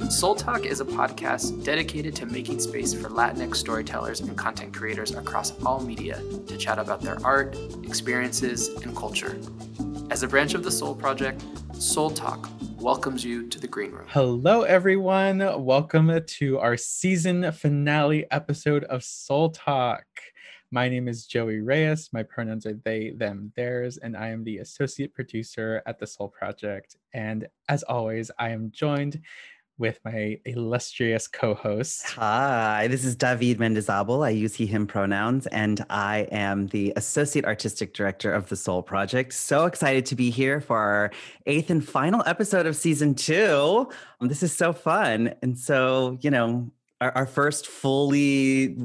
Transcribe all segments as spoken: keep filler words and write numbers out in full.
Soul Talk is a podcast dedicated to making space for Latinx storytellers and content creators across all media to chat about their art, experiences, and culture. As a branch of the Soul Project, Soul Talk welcomes you to the green room. Hello, everyone. Welcome to our season finale episode of Soul Talk. My name is Joey Reyes. My pronouns are they, them, theirs, and I am the associate producer at the Soul Project. And as always, I am joined with my illustrious co-host. Hi, this is David Mendizabal. I use he, him pronouns, and I am the Associate Artistic Director of the Soul Project. So excited to be here for our eighth and final episode of season two. Um, this is so fun. And so, you know, our, our first fully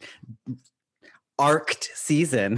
arced season.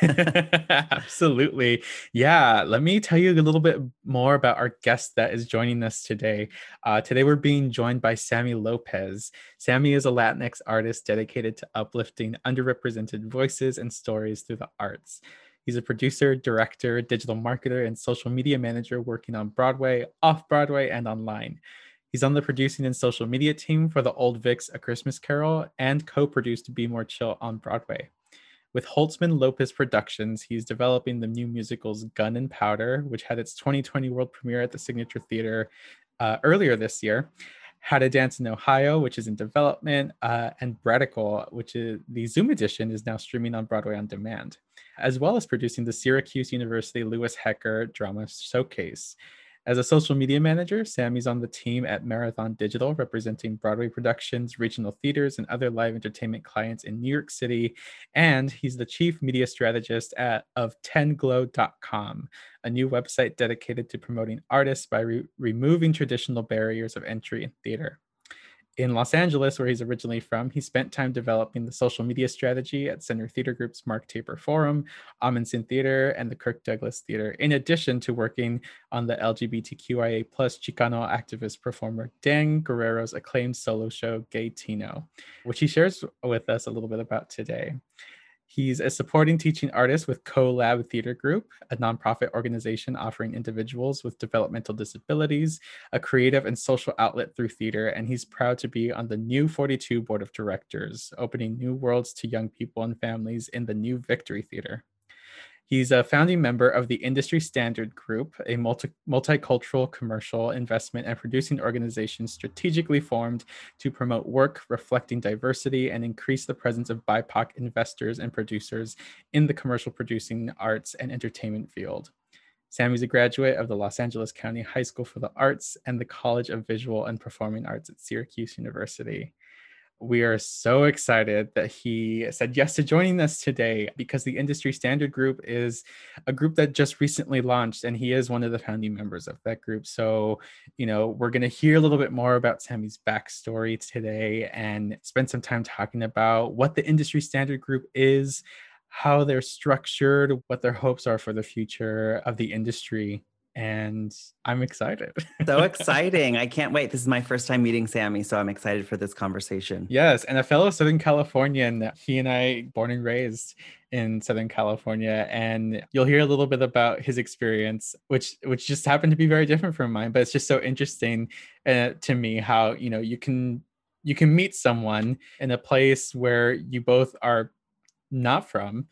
Absolutely. Yeah. Let me tell you a little bit more about our guest that is joining us today. Uh, today, we're being joined by Sammy Lopez. Sammy is a Latinx artist dedicated to uplifting underrepresented voices and stories through the arts. He's a producer, director, digital marketer, and social media manager working on Broadway, off-Broadway, and online. He's on the producing and social media team for the Old Vic's A Christmas Carol and co-produced Be More Chill on Broadway. With Holtzman Lopez Productions, he's developing the new musicals Gun and Powder, which had its twenty twenty world premiere at the Signature Theater uh, earlier this year, How to Dance in Ohio, which is in development, uh, and Bredical, which is the Zoom edition, is now streaming on Broadway on demand, as well as producing the Syracuse University Lewis Hecker Drama Showcase. As a social media manager, Sammy's on the team at Marathon Digital, representing Broadway productions, regional theaters, and other live entertainment clients in New York City. And he's the chief media strategist at of ten glow dot com, a new website dedicated to promoting artists by re- removing traditional barriers of entry in theater. In Los Angeles, where he's originally from, he spent time developing the social media strategy at Center Theater Group's Mark Taper Forum, Amundsen Theater, and the Kirk Douglas Theater, in addition to working on the L G B T Q I A plus Chicano activist performer Dan Guerrero's acclaimed solo show, Gay Tino, which he shares with us a little bit about today. He's a supporting teaching artist with CoLab Theater Group, a nonprofit organization offering individuals with developmental disabilities a creative and social outlet through theater, and he's proud to be on the New forty-two Board of Directors, opening new worlds to young people and families in the New Victory Theater. He's a founding member of the Industry Standard Group, a multi- multicultural commercial investment and producing organization strategically formed to promote work reflecting diversity and increase the presence of B I P O C investors and producers in the commercial producing arts and entertainment field. Sammy's a graduate of the Los Angeles County High School for the Arts and the College of Visual and Performing Arts at Syracuse University. We are so excited that he said yes to joining us today because the Industry Standard Group is a group that just recently launched, and he is one of the founding members of that group. So, you know, we're going to hear a little bit more about Sammy's backstory today and spend some time talking about what the Industry Standard Group is, how they're structured, what their hopes are for the future of the industry. And I'm excited. So exciting. I can't wait. This is my first time meeting Sammy, so I'm excited for this conversation. Yes, and a fellow Southern Californian. He and I born and raised in Southern California, and you'll hear a little bit about his experience, which which just happened to be very different from mine. But it's just so interesting uh, to me how, you know, you can you can meet someone in a place where you both are not from,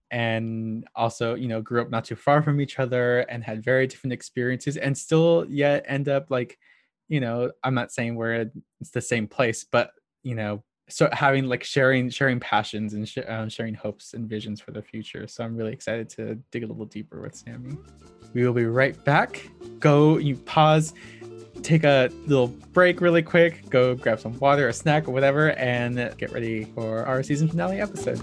and also, you know, grew up not too far from each other and had very different experiences, and still yet end up like, you know, I'm not saying we're it's the same place, but, you know, so having like sharing sharing passions and sh- um, sharing hopes and visions for the future. So I'm really excited to dig a little deeper with Sammy. We will be right back. Go, you pause, take a little break really quick, go grab some water, a snack, or whatever, and get ready for our season finale episode.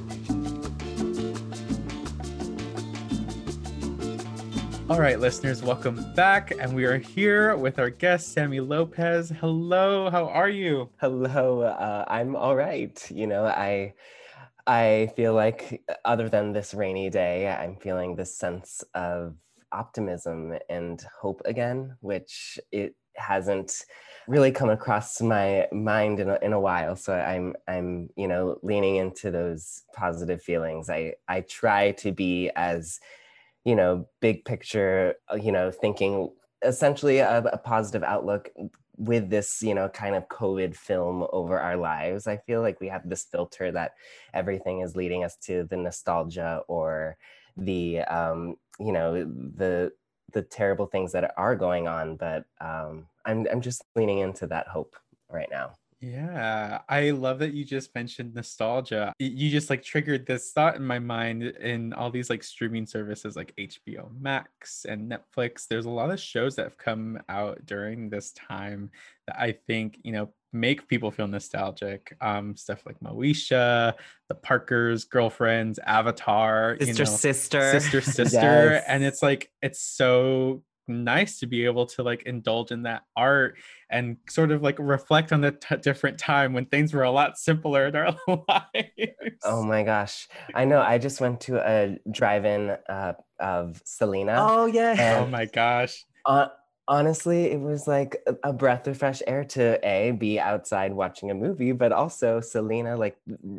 All right, listeners, welcome back. And we are here with our guest, Sammy Lopez. Hello, how are you? Hello, uh, I'm all right. You know, I I feel like other than this rainy day, I'm feeling this sense of optimism and hope again, which it hasn't really come across my mind in a, in a while. So I'm, I'm, you know, leaning into those positive feelings. I, I try to be as, you know, big picture, you know, thinking essentially a, a positive outlook with this, you know, kind of COVID film over our lives, I feel like we have this filter that everything is leading us to the nostalgia or the, um, you know, the the terrible things that are going on. But um, I'm I'm just leaning into that hope right now. Yeah, I love that you just mentioned nostalgia. Y- You just like triggered this thought in my mind in all these like streaming services like H B O Max and Netflix. There's a lot of shows that have come out during this time that I think, you know, make people feel nostalgic. Um, stuff like Moesha, The Parkers, Girlfriends, Avatar, you Sister, know, sister. Sister, Sister. Yes. And it's like, it's so nice to be able to like indulge in that art and sort of like reflect on the t- different time when things were a lot simpler in our lives. Oh my gosh. I know. I just went to a drive-in uh, of Selena. Oh, yeah. Oh And my gosh. uh, honestly, it was like a, a breath of fresh air to A, be outside watching a movie, but also Selena, like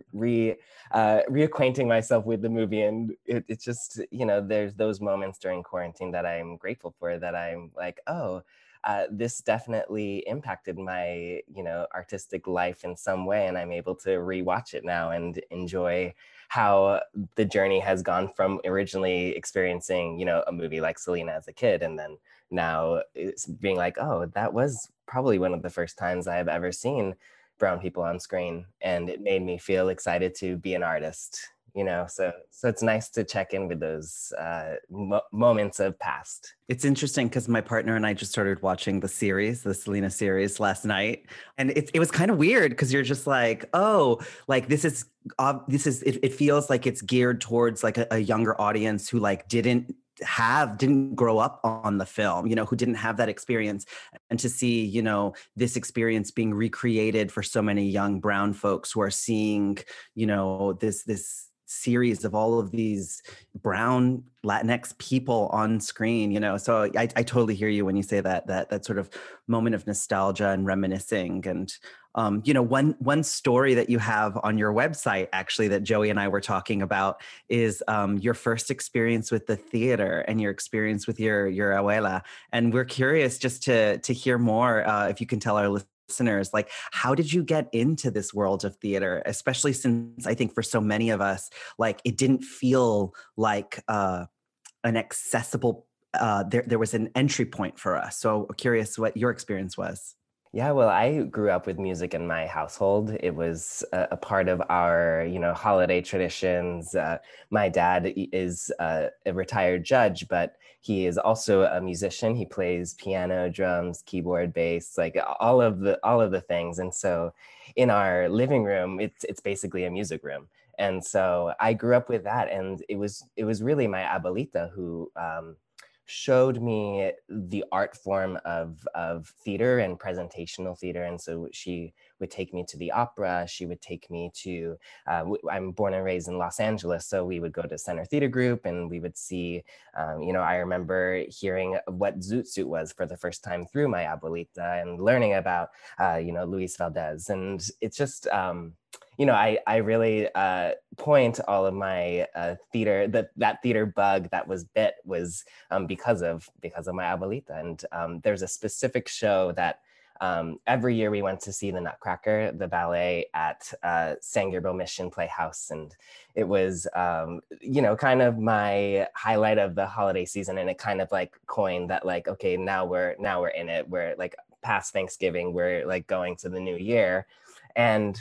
re uh, reacquainting myself with the movie. And it, it's just, you know, there's those moments during quarantine that I'm grateful for, that I'm like, oh, uh, this definitely impacted my, you know, artistic life in some way. And I'm able to rewatch it now and enjoy how the journey has gone from originally experiencing, you know, a movie like Selena as a kid, and then now it's being like, oh, that was probably one of the first times I have ever seen brown people on screen, and it made me feel excited to be an artist, you know. So so it's nice to check in with those uh, mo- moments of past. It's interesting because my partner and I just started watching the series, the Selena series last night. And it, it was kind of weird because you're just like, oh, like this is, uh, this is, it, it feels like it's geared towards like a, a younger audience who like didn't have, didn't grow up on the film, you know, who didn't have that experience. And to see, you know, this experience being recreated for so many young brown folks who are seeing, you know, this, this, series of all of these brown Latinx people on screen, you know. So I, I totally hear you when you say that that that sort of moment of nostalgia and reminiscing. And um, you know, one one story that you have on your website, actually, that Joey and I were talking about, is um, your first experience with the theater and your experience with your your abuela. And we're curious just to to hear more. Uh, if you can tell our listeners. listeners, like, how did you get into this world of theater, especially since I think for so many of us, like, it didn't feel like uh, an accessible, uh, there, there was an entry point for us. So curious what your experience was. Yeah, well, I grew up with music in my household. It was a, a part of our, you know, holiday traditions. Uh, my dad is uh, a retired judge, but he is also a musician. He plays piano, drums, keyboard, bass, like all of the all of the things. And so, in our living room, it's it's basically a music room. And so I grew up with that, and it was it was really my abuelita who. Um, showed me the art form of of theater and presentational theater. And so she would take me to the opera. She would take me to uh, I'm born and raised in Los Angeles, so we would go to Center Theater Group and we would see um, you know, I remember hearing what Zoot Suit was for the first time through my abuelita and learning about uh, you know, Luis Valdez. And it's just um, you know, I, I really uh, point all of my uh, theater, that that theater bug that was bit was um, because of because of my abuelita. And um, there's a specific show that um, every year we went to see the Nutcracker, the ballet at uh, San Gabriel Mission Playhouse. And it was, um, you know, kind of my highlight of the holiday season. And it kind of like coined that, like, okay, now we're now we're in it. We're like past Thanksgiving, we're like going to the new year. And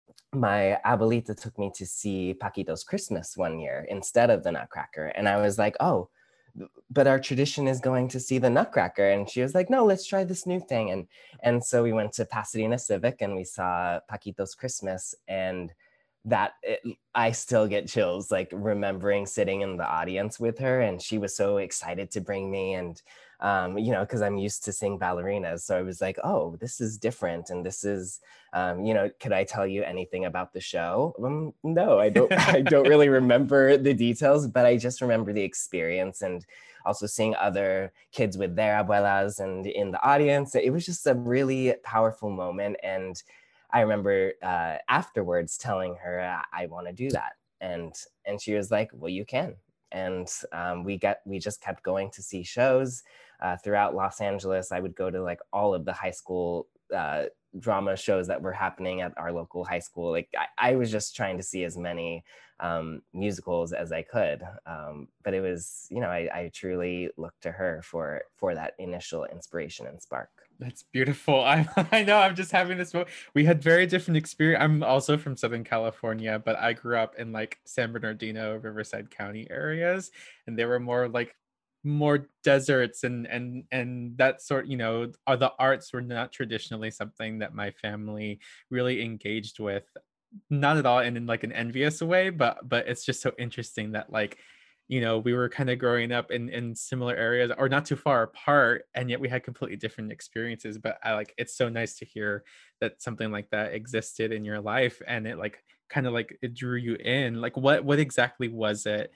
my abuelita took me to see Paquito's Christmas one year instead of the Nutcracker. And I was like, oh, but our tradition is going to see the Nutcracker. And she was like, no, let's try this new thing. And, and so we went to Pasadena Civic and we saw Paquito's Christmas. And that it, I still get chills, like remembering sitting in the audience with her. And she was so excited to bring me. And um, you know, because I'm used to seeing ballerinas. So I was like, oh, this is different. And this is, um, you know, could I tell you anything about the show? Um, no, I don't, I don't really remember the details, but I just remember the experience and also seeing other kids with their abuelas and in the audience. It was just a really powerful moment. And I remember uh, afterwards telling her, I, I want to do that. And, and she was like, well, you can. And um, we got we just kept going to see shows. uh, throughout Los Angeles. I would go to like all of the high school uh, drama shows that were happening at our local high school. Like I, I was just trying to see as many um, musicals as I could. Um, but it was, you know, I, I truly looked to her for for that initial inspiration and spark. That's beautiful. I I know I'm just having this moment. We had very different experience. I'm also from Southern California, but I grew up in like San Bernardino, Riverside County areas, and they were more like more deserts and and and that sort, you know, are the arts were not traditionally something that my family really engaged with. Not at all in, in like an envious way, but but it's just so interesting that like, you know, we were kind of growing up in in similar areas or not too far apart, and yet we had completely different experiences. But I like it's so nice to hear that something like that existed in your life, and it like kind of like it drew you in. Like what what exactly was it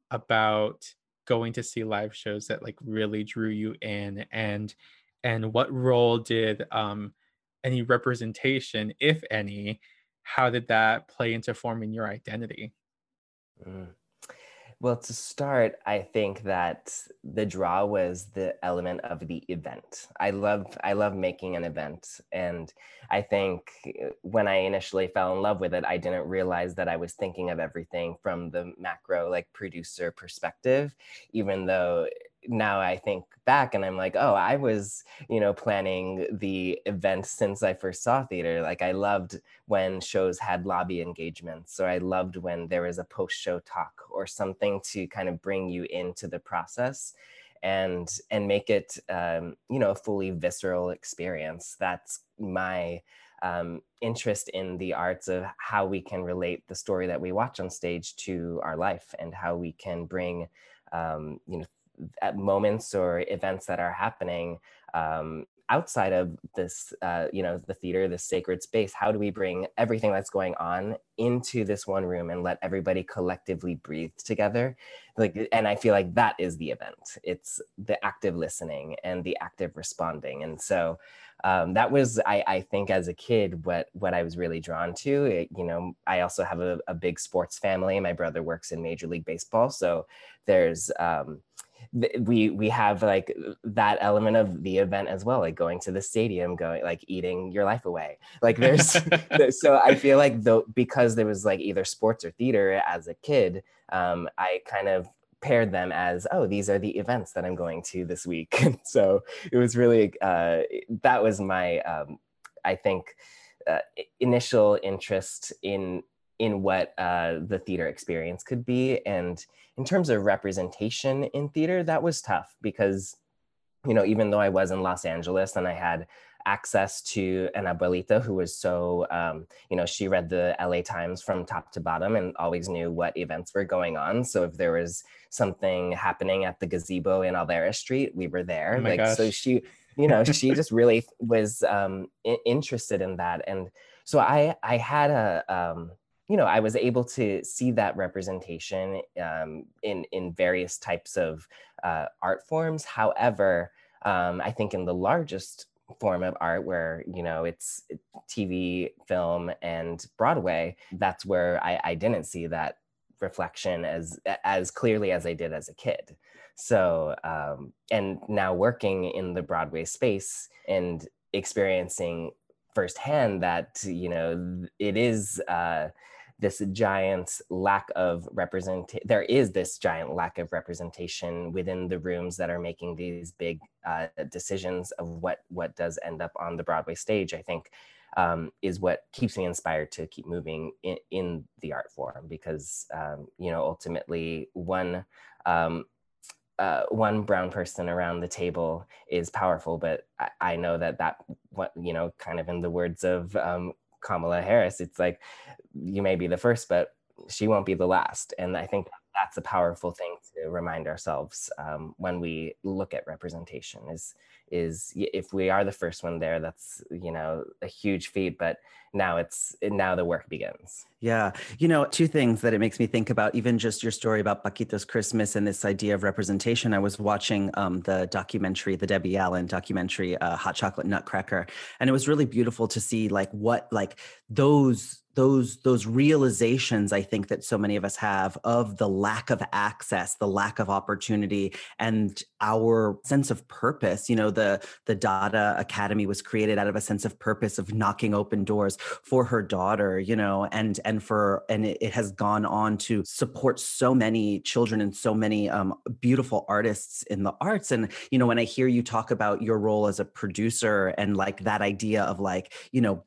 about going to see live shows that like really drew you in, and and what role did um any representation, if any, how did that play into forming your identity? Mm. Well, to start, I think that the draw was the element of the event. I love I love making an event, and I think when I initially fell in love with it, I didn't realize that I was thinking of everything from the macro like producer perspective, even though now I think back and I'm like, oh, I was, you know, planning the event since I first saw theater. Like I loved when shows had lobby engagements, or I loved when there was a post-show talk or something to kind of bring you into the process and and make it um, you know, a fully visceral experience. That's my um, interest in the arts, of how we can relate the story that we watch on stage to our life, and how we can bring um, you know, at moments or events that are happening um, outside of this, uh, you know, the theater, this sacred space. How do we bring everything that's going on into this one room and let everybody collectively breathe together? Like, and I feel like that is the event. It's the active listening and the active responding. And so um, that was, I, I think, as a kid, what what I was really drawn to. It, you know, I also have a, a big sports family. My brother works in Major League Baseball, so there's um, we we have like that element of the event as well, like going to the stadium, going like eating your life away. Like there's so I feel like though, because there was like either sports or theater as a kid, um, I kind of paired them as, oh, these are the events that I'm going to this week. So it was really uh, that was my um, I think uh, initial interest in in what uh, the theater experience could be. And in terms of representation in theater, that was tough because, you know, even though I was in Los Angeles and I had access to an abuelita who was so, um, you know, she read the L A Times from top to bottom and always knew what events were going on. So if there was something happening at the gazebo in Alvera Street, we were there. Oh my like, gosh. so she, you know, she just really was um, I- interested in that. And so I, I had a, um, you know, I was able to see that representation um, in, in various types of uh, art forms. However, um, I think in the largest form of art, where, you know, it's T V, film, and Broadway, that's where I, I didn't see that reflection as as clearly as I did as a kid. So, um, and now working in the Broadway space and experiencing firsthand that, you know, it is uh, this giant lack of representation. There is this giant lack of representation within the rooms that are making these big uh, decisions of what what does end up on the Broadway stage. I think um, is what keeps me inspired to keep moving in, in the art form, because um, you know, ultimately one. Um, Uh, one brown person around the table is powerful, but I, I know that that, what, you know, kind of in the words of um, Kamala Harris, it's like, you may be the first, but she won't be the last. And I think that's a powerful thing to remind ourselves um, when we look at representation, is is, if we are the first one there, that's, you know, a huge feat, but now it's, now the work begins. Yeah. You know, two things that it makes me think about, even just your story about Paquito's Christmas and this idea of representation. I was watching um, the documentary, the Debbie Allen documentary, uh, Hot Chocolate Nutcracker. And it was really beautiful to see like what, like those those those realizations I think that so many of us have of the lack of access, the lack of opportunity, and our sense of purpose. You know, the the Dada Academy was created out of a sense of purpose of knocking open doors for her daughter, you know, and and for and it, it has gone on to support so many children and so many um, beautiful artists in the arts. And you know, when I hear you talk about your role as a producer and like that idea of like, you know,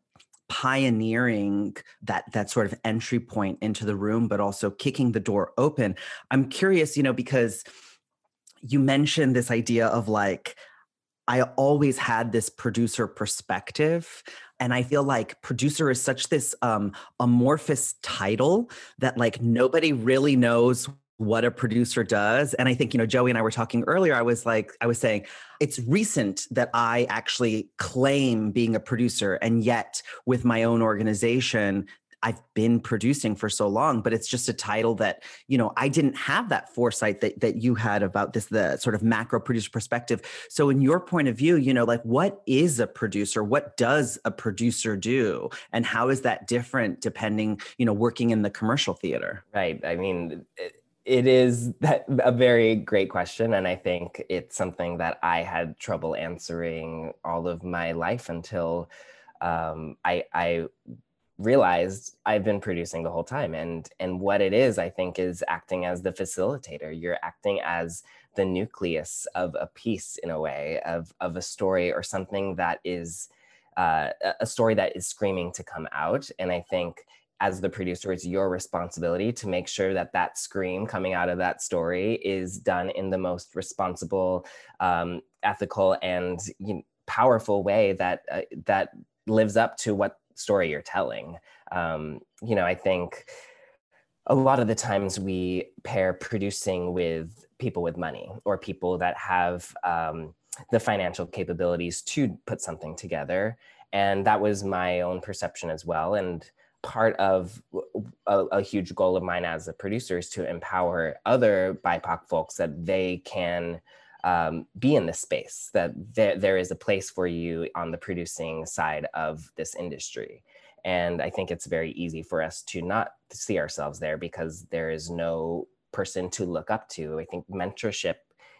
pioneering that that sort of entry point into the room, but also kicking the door open. I'm curious, you know, because you mentioned this idea of like, I always had this producer perspective. And I feel like producer is such this um, amorphous title that like nobody really knows what a producer does. And I think, you know, Joey and I were talking earlier, I was like, I was saying, it's recent that I actually claim being a producer. And yet with my own organization, I've been producing for so long, but it's just a title that, you know, I didn't have that foresight that that you had about this, the sort of macro producer perspective. So in your point of view, you know, like what is a producer? What does a producer do? And how is that different depending, you know, working in the commercial theater? Right. I mean, it, It is that, a very great question. And I think it's something that I had trouble answering all of my life until um, I, I realized I've been producing the whole time. And, and what it is, I think, is acting as the facilitator. You're acting as the nucleus of a piece, in a way, of, of a story or something that is uh, a story that is screaming to come out. And I think as the producer, it's your responsibility to make sure that that scream coming out of that story is done in the most responsible, um, ethical, and you know, powerful way that uh, that lives up to what story you're telling. Um, you know, I think a lot of the times we pair producing with people with money or people that have um, the financial capabilities to put something together. And that was my own perception as well. And part of a, a huge goal of mine as a producer is to empower other B I P O C folks that they can um, be in this space, that there, there is a place for you on the producing side of this industry. And I think it's very easy for us to not see ourselves there because there is no person to look up to. I think mentorship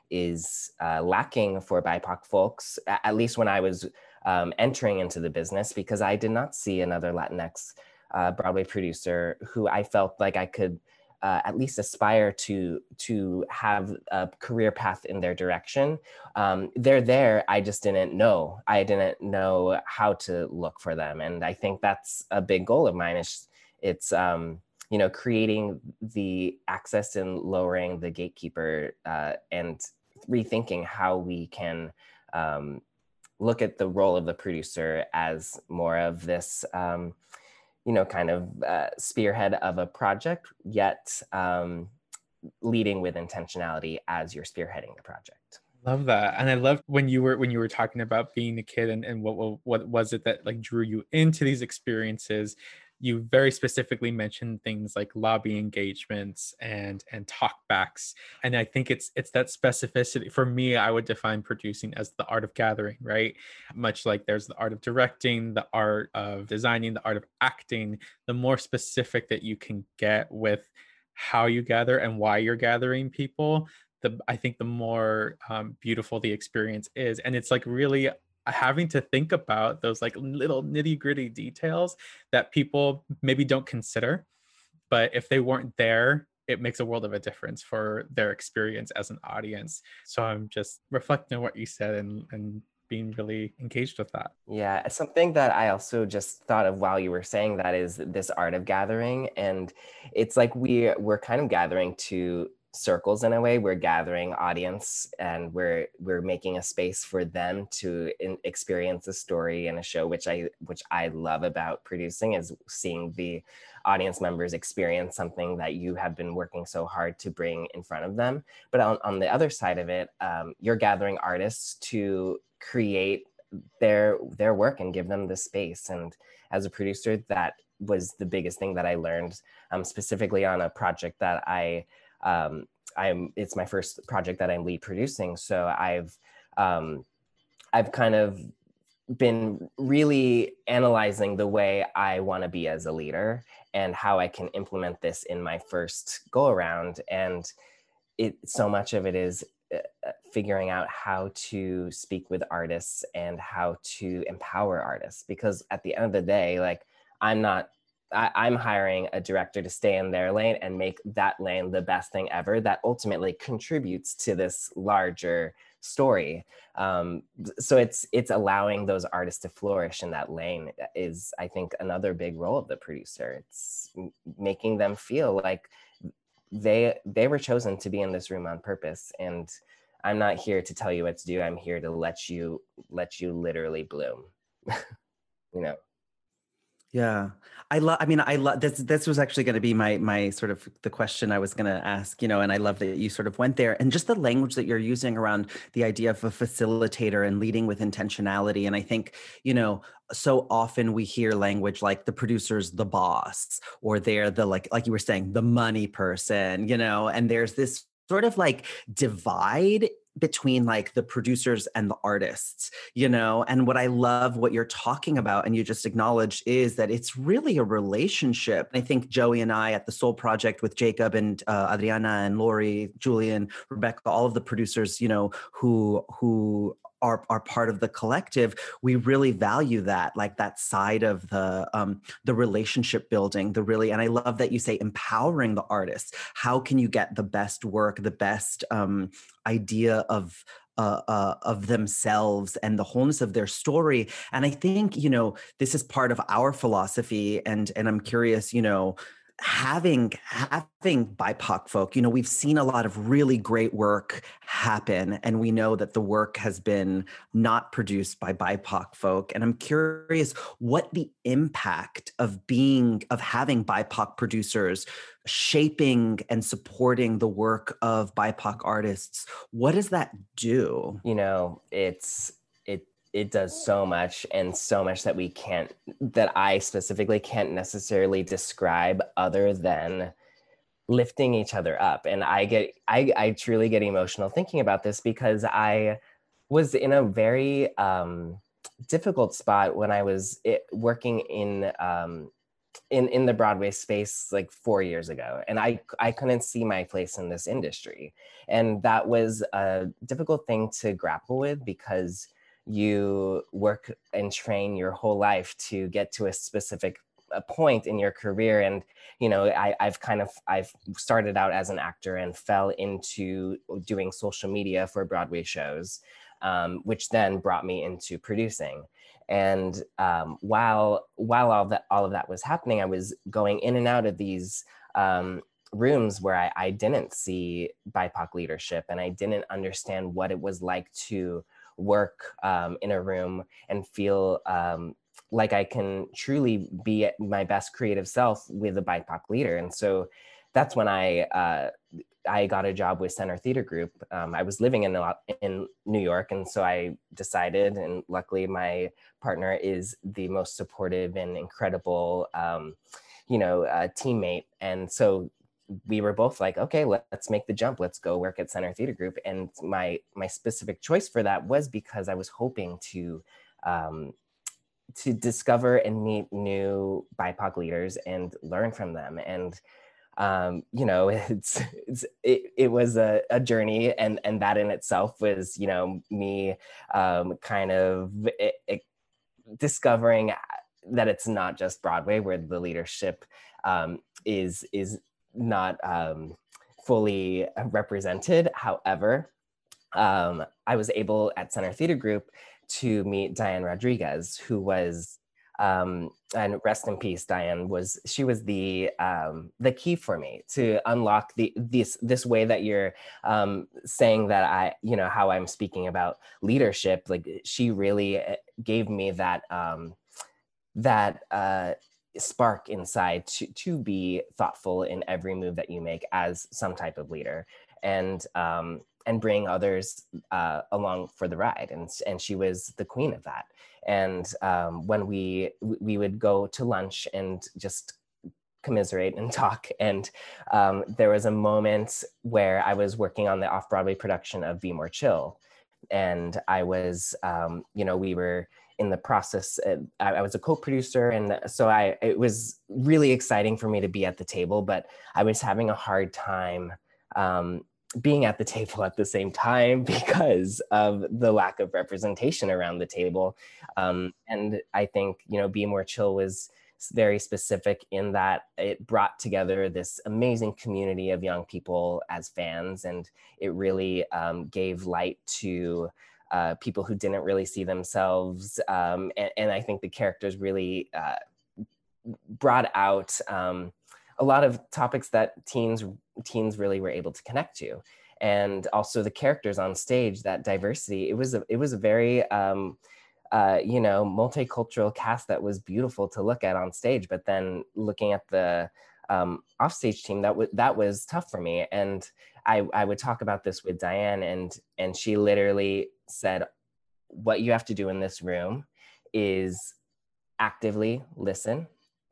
is uh, lacking for B I P O C folks, at least when I was um, entering into the business, because I did not see another Latinx Uh, Broadway producer who I felt like I could uh, at least aspire to to have a career path in their direction. Um, they're there, I just didn't know. I didn't know how to look for them. And I think that's a big goal of mine. It's, it's um, you know, creating the access and lowering the gatekeeper uh, and rethinking how we can um, look at the role of the producer as more of this, um, you know, kind of uh, spearhead of a project, yet um, leading with intentionality as you're spearheading the project. Love that. And I love when you were when you were talking about being a kid and, and what, what what was it that like drew you into these experiences. You very specifically mentioned things like lobby engagements and and talkbacks. And I think it's it's that specificity. For me, I would define producing as the art of gathering, right? Much like there's the art of directing, the art of designing, the art of acting. The more specific that you can get with how you gather and why you're gathering people, the I think the more um, beautiful the experience is. And it's like really having to think about those like little nitty gritty details that people maybe don't consider, but if they weren't there, it makes a world of a difference for their experience as an audience. So I'm just reflecting on what you said and, and being really engaged with that. Yeah, something that I also just thought of while you were saying that is this art of gathering. And it's like we, we're kind of gathering to circles in a way. We're gathering audience and we're we're making a space for them to in, experience a story in a show, which I which I love about producing, is seeing the audience members experience something that you have been working so hard to bring in front of them. But on, on the other side of it, um, you're gathering artists to create their their work and give them the space. And as a producer, that was the biggest thing that I learned, um, specifically on a project that I um, I'm it's my first project that I'm lead producing. So I've um, I've kind of been really analyzing the way I want to be as a leader and how I can implement this in my first go around. And it so much of it is uh, figuring out how to speak with artists and how to empower artists, because at the end of the day, like I'm not I, I'm hiring a director to stay in their lane and make that lane the best thing ever that ultimately contributes to this larger story. Um, so it's it's allowing those artists to flourish in that lane is, I think, another big role of the producer. It's making them feel like they they were chosen to be in this room on purpose. And I'm not here to tell you what to do. I'm here to let you let you literally bloom. You know. Yeah, I love, I mean, I love this. This was actually going to be my, my sort of the question I was going to ask, you know, and I love that you sort of went there, and just the language that you're using around the idea of a facilitator and leading with intentionality. And I think, you know, so often we hear language like the producer's the boss, or they're the, like, like you were saying, the money person, you know, and there's this sort of like divide between like the producers and the artists, you know. And what I love what you're talking about, and you just acknowledged, is that it's really a relationship. I think Joey and I at the Soul Project with Jacob and uh, Adriana and Lori, Julian, Rebecca, all of the producers, you know, who who are are part of the collective, we really value that, like that side of the um, the relationship building, the really, and I love that you say empowering the artists. How can you get the best work, the best um, idea of uh, uh, of themselves and the wholeness of their story? And I think, you know, this is part of our philosophy, and and I'm curious, you know, having having B I P O C folk, you know, we've seen a lot of really great work happen, and we know that the work has been not produced by B I P O C folk. And I'm curious what the impact of being, of having B I P O C producers shaping and supporting the work of B I P O C artists, what does that do? You know, it's, it, it does so much, and so much that we can't, that I specifically can't necessarily describe other than lifting each other up. And I get, I, I truly get emotional thinking about this, because I was in a very um, difficult spot when I was it, working in, um, in, in the Broadway space like four years ago. And I, I couldn't see my place in this industry. And that was a difficult thing to grapple with, because you work and train your whole life to get to a specific a point in your career. And, you know, I, I've kind of, I've started out as an actor and fell into doing social media for Broadway shows, um, which then brought me into producing. And um, while, while all that, all of that was happening, I was going in and out of these um, rooms where I, I didn't see B I P O C leadership, and I didn't understand what it was like to work um, in a room and feel um, like I can truly be at my best creative self with a B I P O C leader. And so that's when I uh, I got a job with Center Theater Group. Um, I was living in in New York, and so I decided, and luckily my partner is the most supportive and incredible, um, you know, uh, teammate. And so we were both like, okay, let's make the jump. Let's go work at Center Theater Group. And my my specific choice for that was because I was hoping to um, to discover and meet new B I P O C leaders and learn from them. And um, you know, it's it's it, it was a, a journey, and and that in itself was, you know, me um, kind of it, it, discovering that it's not just Broadway where the leadership um, is is not um, fully represented. However, um, I was able at Center Theater Group to meet Diane Rodriguez, who was, um, and rest in peace, Diane, was, she was the um, the key for me to unlock the this this way that you're um, saying that I, you know, how I'm speaking about leadership. Like, she really gave me that um, that uh, spark inside to to be thoughtful in every move that you make as some type of leader. And um, and bring others uh, along for the ride. And, and she was the queen of that. And um, when we, we would go to lunch and just commiserate and talk. And um, there was a moment where I was working on the off-Broadway production of Be More Chill. And I was, um, you know, we were in the process, uh, I, I was a co-producer. And so I, it was really exciting for me to be at the table, but I was having a hard time um, being at the table at the same time because of the lack of representation around the table. Um, and I think, you know, Be More Chill was very specific in that it brought together this amazing community of young people as fans, and it really um, gave light to uh, people who didn't really see themselves. Um, and, and I think the characters really uh, brought out um, a lot of topics that teens teens really were able to connect to. And also the characters on stage, that diversity, it was a, it was a very, um, uh, you know, multicultural cast that was beautiful to look at on stage. But then looking at the um, offstage team, that, w- that was tough for me. And I, I would talk about this with Diane, and, and she literally said, what you have to do in this room is actively listen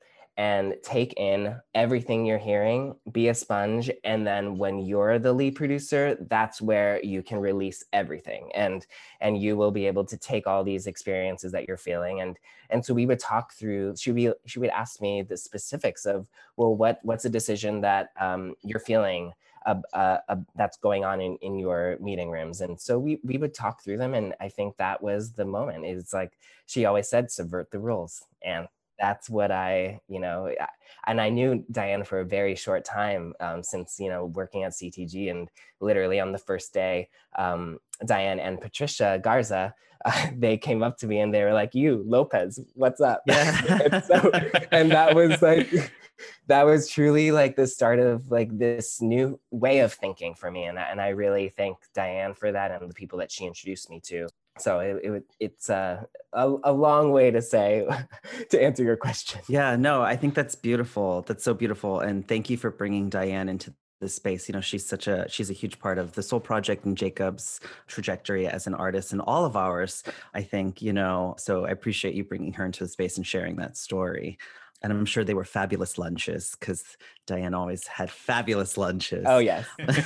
and take in everything you're hearing, be a sponge. And then when you're the lead producer, that's where you can release everything. And, and you will be able to take all these experiences that you're feeling. And, and so we would talk through, she would, she would ask me the specifics of, well, what, what's a decision that um, you're feeling uh, uh, uh, that's going on in, in your meeting rooms. And so we, we would talk through them. And I think that was the moment. It's like, she always said, subvert the rules. And that's what I, you know, and I knew Diane for a very short time um, since, you know, working at C T G, and literally on the first day, um, Diane and Patricia Garza, uh, they came up to me and they were like, you, Lopez, what's up? Yeah. and, so, and that was like, that was truly like the start of like this new way of thinking for me. And, and I really thank Diane for that and the people that she introduced me to. So it, it it's uh, a, a long way to say, to answer your question. Yeah, no, I think that's beautiful. That's so beautiful. And thank you for bringing Diane into this space. You know, she's such a, she's a huge part of the Soul Project and Jacob's trajectory as an artist and all of ours, I think, you know, so I appreciate you bringing her into the space and sharing that story. And I'm sure they were fabulous lunches because Diane always had fabulous lunches. Oh, yes.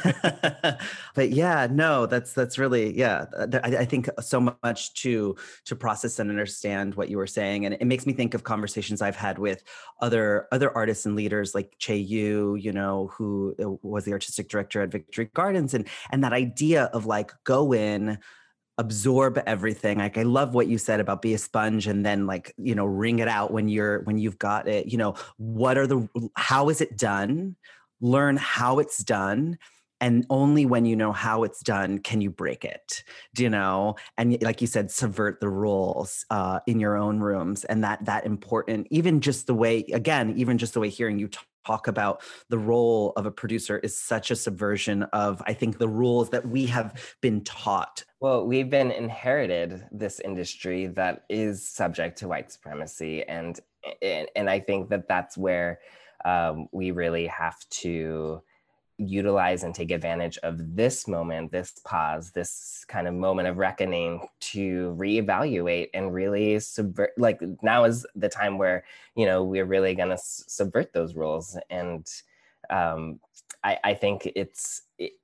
But yeah, no, that's that's really, yeah. I, I think so much to to process and understand what you were saying. And it makes me think of conversations I've had with other other artists and leaders like Che Yu, you know, who was the artistic director at Victory Gardens. And, and that idea of like, go in, absorb everything. Like, I love what you said about be a sponge and then like, you know, wring it out when you're, when you've got it, you know, what are the, how is it done? Learn how it's done. And only when you know how it's done can you break it, do you know? And like you said, subvert the rules uh, in your own rooms. And that, that important, even just the way, again, even just the way hearing you talk talk about the role of a producer is such a subversion of, I think, the rules that we have been taught. Well, we've been inherited this industry that is subject to white supremacy. And, and, and I think that that's where um, we really have to utilize and take advantage of this moment, this pause, this kind of moment of reckoning to reevaluate and really subvert. Like, now is the time where, you know, we're really going to s- subvert those rules. And um, I, I think it's, it,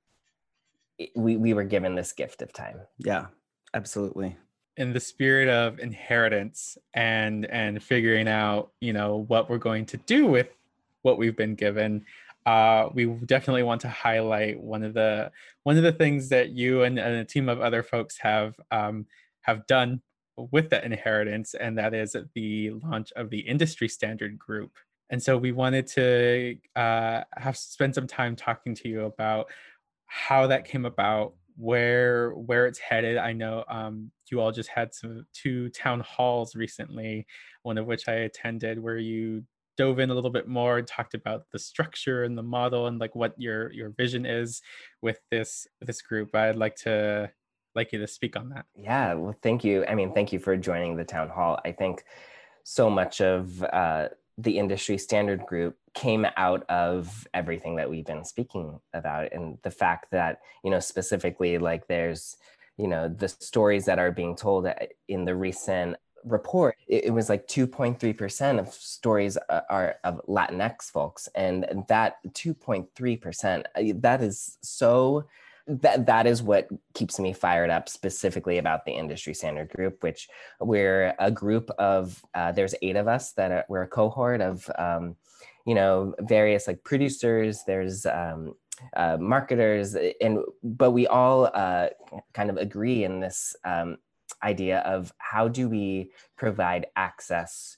it, we, we were given this gift of time. Yeah, absolutely. In the spirit of inheritance and, and figuring out, you know, what we're going to do with what we've been given, Uh, we definitely want to highlight one of the one of the things that you and, and a team of other folks have um, have done with that inheritance, and that is the launch of the Industry Standard Group. And so we wanted to uh, have spend some time talking to you about how that came about, where where it's headed. I know um, you all just had some two town halls recently, one of which I attended, where you dove in a little bit more and talked about the structure and the model and like what your your vision is with this this group. I'd like to like you to speak on that. Yeah, well, thank you. I mean, thank you for joining the town hall. I think so much of uh, the industry standard group came out of everything that we've been speaking about, and the fact that, you know, specifically, like there's, you know, the stories that are being told in the recent report, it, it was like two point three percent of stories are, are of Latinx folks, and that two point three percent, that is so that that is what keeps me fired up specifically about the industry standard group, which we're a group of uh, there's eight of us that are, we're a cohort of um, you know, various like producers, there's um, uh, marketers, and but we all uh, kind of agree in this um, idea of how do we provide access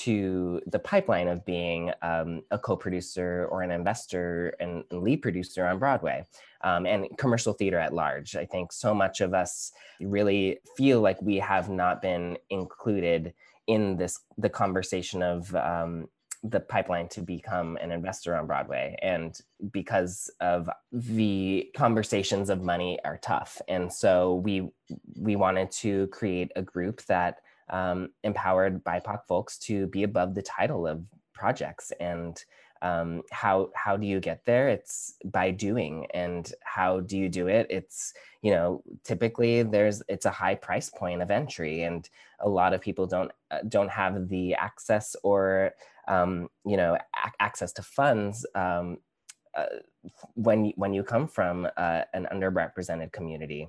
to the pipeline of being um, a co-producer or an investor and, and lead producer on Broadway um, and commercial theater at large. I think so much of us really feel like we have not been included in this, the conversation of um, the pipeline to become an investor on Broadway. And because of the conversations of money are tough. And so we, we wanted to create a group that um, empowered B I P O C folks to be above the title of projects. And um, how, how do you get there? It's by doing. And how do you do it? It's, you know, typically there's, it's a high price point of entry, and a lot of people don't, uh, don't have the access or, um, you know, a- access to funds um, uh, when, when you come from uh, an underrepresented community.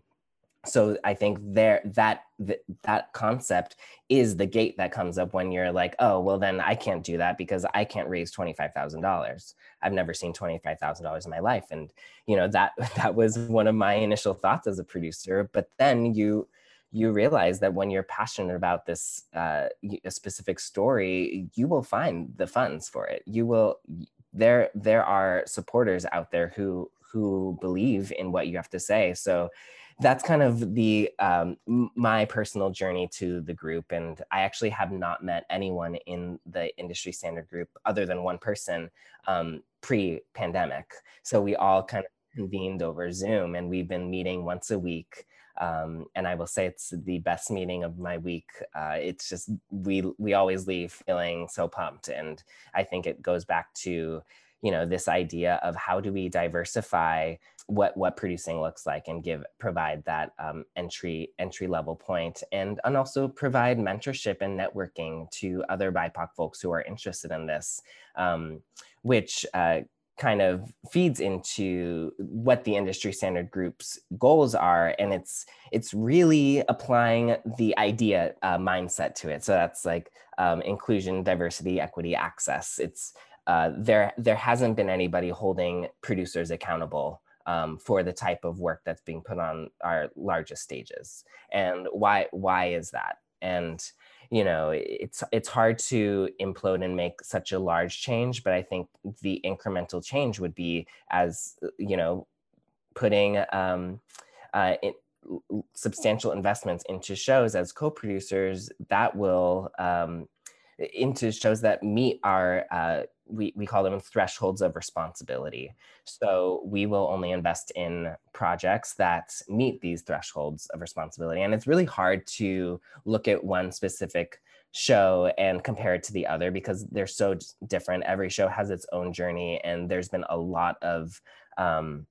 So I think there that th- that concept is the gate that comes up when you're like, oh, well, then I can't do that because I can't raise twenty-five thousand dollars. I've never seen twenty-five thousand dollars in my life. And, you know, that that was one of my initial thoughts as a producer. But then you you realize that when you're passionate about this uh, a specific story, you will find the funds for it. You will there there are supporters out there who who believe in what you have to say. So that's kind of the um, my personal journey to the group. And I actually have not met anyone in the industry standard group other than one person um, pre-pandemic. So we all kind of convened over Zoom, and we've been meeting once a week. Um, and I will say it's the best meeting of my week. Uh, it's just, we we always leave feeling so pumped. And I think it goes back to, you know, this idea of how do we diversify what what producing looks like and give provide that um, entry entry level point, and and also provide mentorship and networking to other B I P O C folks who are interested in this, um, which uh, kind of feeds into what the industry standard group's goals are. And it's it's really applying the idea uh, mindset to it. So that's like um, inclusion, diversity, equity, access. It's uh, there there hasn't been anybody holding producers accountable um, for the type of work that's being put on our largest stages. And why why is that? And you know, it's it's hard to implode and make such a large change, but I think the incremental change would be, as you know, putting um, uh, in, substantial investments into shows as co-producers that will um, into shows that meet our uh, we, we call them thresholds of responsibility. So we will only invest in projects that meet these thresholds of responsibility. And it's really hard to look at one specific show and compare it to the other because they're so different. Every show has its own journey, and there's been a lot of um,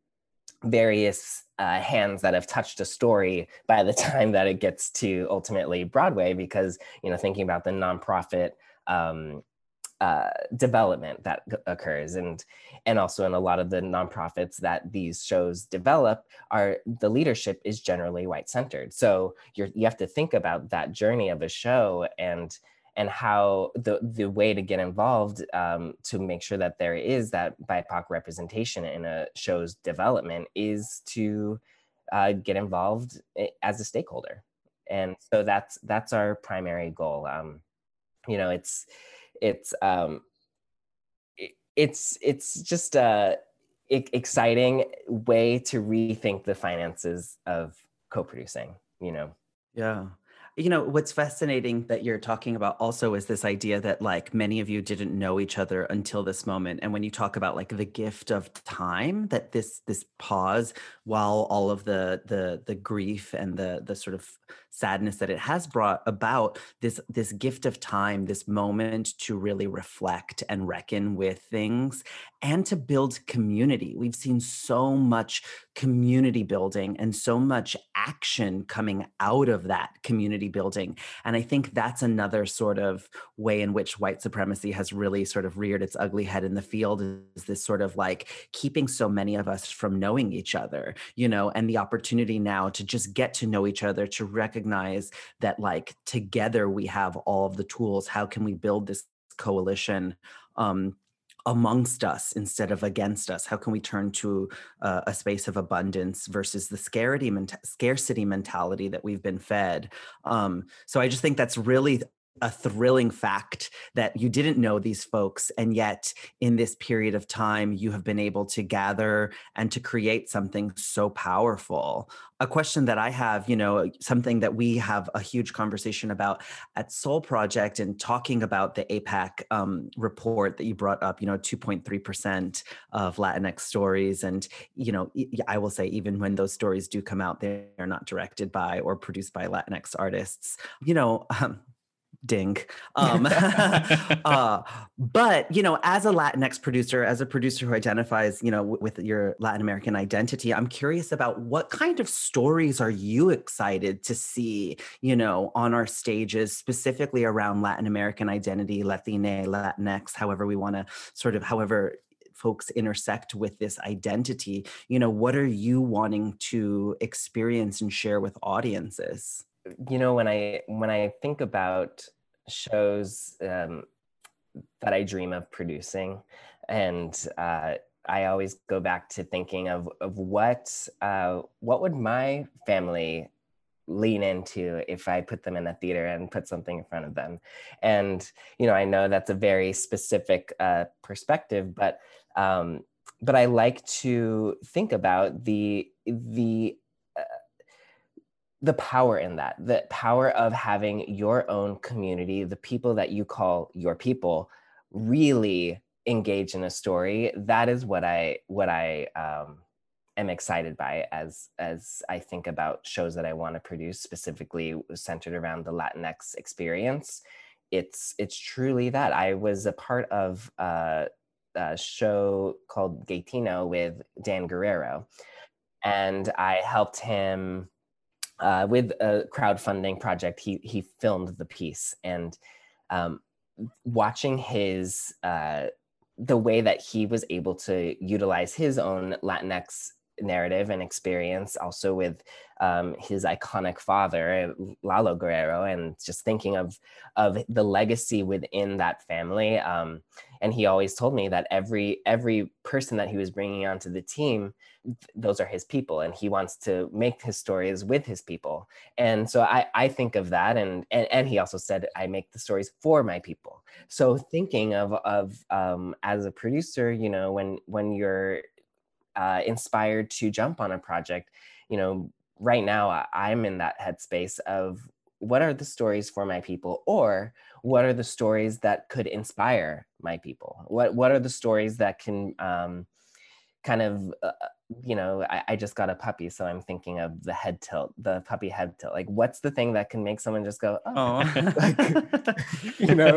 various uh, hands that have touched a story by the time that it gets to ultimately Broadway, because, you know, thinking about the nonprofit um, uh, development that g- occurs, and and also in a lot of the nonprofits that these shows develop, are the leadership is generally white centered. So you're you have to think about that journey of a show, and and how the the way to get involved um, to make sure that there is that B I P O C representation in a show's development is to uh, get involved as a stakeholder. And so that's that's our primary goal. Um, you know, it's it's um, it, it's it's just a e- exciting way to rethink the finances of co-producing. You know. Yeah. You know, what's fascinating that you're talking about also is this idea that like many of you didn't know each other until this moment. And when you talk about like the gift of time, that this this pause while all of the the the grief and the the sort of sadness that it has brought about, this this gift of time, this moment to really reflect and reckon with things and to build community. We've seen so much community building and so much action coming out of that community building. And I think that's another sort of way in which white supremacy has really sort of reared its ugly head in the field, is this sort of like keeping so many of us from knowing each other, you know, and the opportunity now to just get to know each other, to recognize that like together we have all of the tools. How can we build this coalition um, amongst us instead of against us? How can we turn to uh, a space of abundance versus the scarcity, menta- scarcity mentality that we've been fed? Um, so I just think that's really a thrilling fact that you didn't know these folks, and yet in this period of time, you have been able to gather and to create something so powerful. A question that I have, you know, something that we have a huge conversation about at Soul Project and talking about the APAC um, report that you brought up, you know, two point three percent of Latinx stories. And, you know, I will say, even when those stories do come out, they're not directed by or produced by Latinx artists. You know, um, ding. Um, uh, but, you know, as a Latinx producer, as a producer who identifies, you know, w- with your Latin American identity, I'm curious about what kind of stories are you excited to see, you know, on our stages, specifically around Latin American identity, Latine, Latinx, however we want to sort of, however folks intersect with this identity. You know, what are you wanting to experience and share with audiences? You know, when I when I think about shows um, that I dream of producing, and uh, I always go back to thinking of of what uh, what would my family lean into if I put them in a theater and put something in front of them. And you know, I know that's a very specific uh, perspective, but um, but I like to think about the the the power in that, the power of having your own community, the people that you call your people, really engage in a story. That is what I what I um, am excited by as as I think about shows that I want to produce, specifically centered around the Latinx experience. It's it's truly that. I was a part of uh, a show called Gaitino with Dan Guerrero, and I helped him uh, with a crowdfunding project. He he filmed the piece, and um, watching his uh, the way that he was able to utilize his own Latinx narrative and experience, also with um, his iconic father, Lalo Guerrero, and just thinking of of the legacy within that family. Um, and he always told me that every every person that he was bringing onto the team, those are his people, and he wants to make his stories with his people. And so I, I think of that, and, and and he also said, I make the stories for my people. So thinking of of um, as a producer, you know, when when you're uh, inspired to jump on a project, you know, right now I- I'm in that headspace of what are the stories for my people, or what are the stories that could inspire my people? What what are the stories that can um, kind of uh, you know, I, I just got a puppy, so I'm thinking of the head tilt, the puppy head tilt. Like, what's the thing that can make someone just go, oh, like, you know?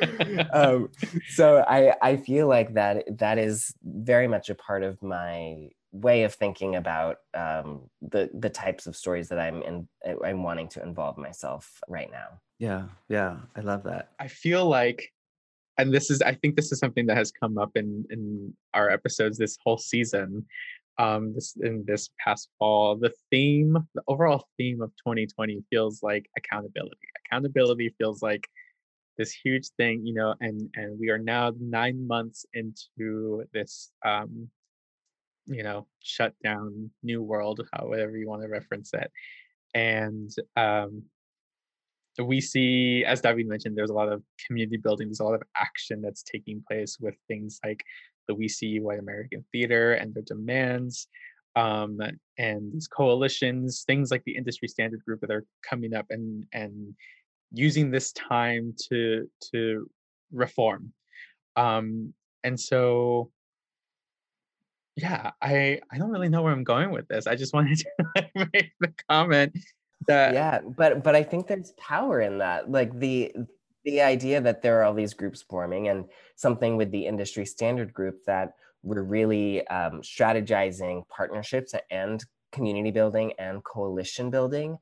um, so I I feel like that that is very much a part of my way of thinking about um, the the types of stories that I'm in, I'm wanting to involve myself right now. Yeah, yeah, I love that. I feel like, and this is, I think this is something that has come up in in our episodes this whole season, um, this in this past fall. The theme, the overall theme of twenty twenty feels like accountability. Accountability feels like this huge thing, you know, and and we are now nine months into this, um, you know, shut down new world, however you want to reference it, and um, we see, as David mentioned, there's a lot of community building, there's a lot of action that's taking place with things like the We See White American Theater and their demands. um, and these coalitions, things like the industry standard group that are coming up and and using this time to to reform. Um, and so yeah, I I don't really know where I'm going with this. I just wanted to like, make the comment that Yeah, but but I think there's power in that. Like the the idea that there are all these groups forming, and something with the industry standard group that we're really um, strategizing partnerships and community building and coalition building,